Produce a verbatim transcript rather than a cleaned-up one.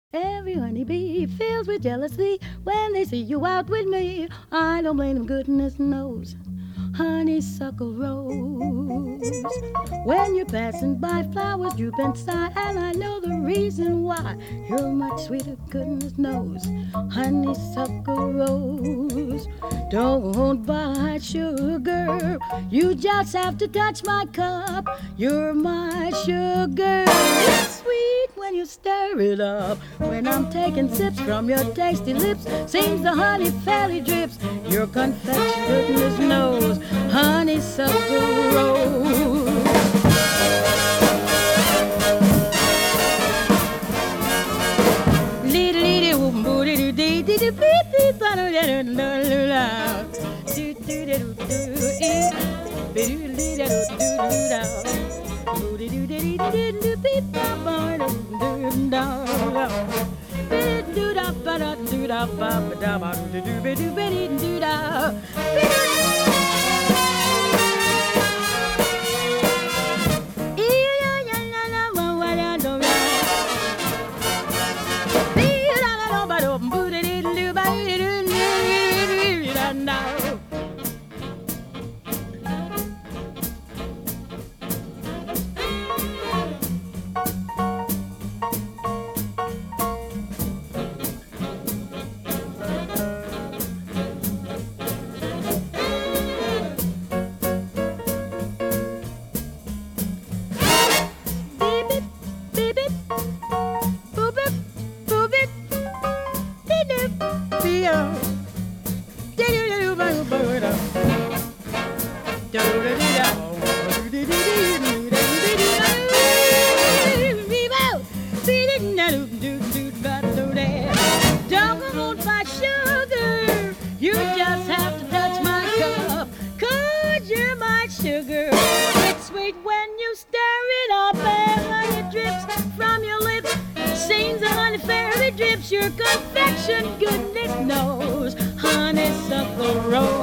Every honeybee fills with jealousy when they see you out with me. I don't blame them, goodness knows. Honeysuckle rose. When you're passing by, flowers droop and sigh, and I know the reason why. You're much sweeter, goodness knows. Honeysuckle rose. Don't buy sugar, you just have to touch my cup. You're my sugar. It's sweet when you stir it up. When I'm taking sips from your tasty lips, seems the honey fairly drips. Your confection, goodness knows. Honeysuckle rose. Don't buy sugar, you just have to touch my cup, 'cause you're my sugar. It's sweet when you stir it up, and honey drips from your lips. Seems the honey fairy drips your confection, goodness knows. Honeysuckle rose.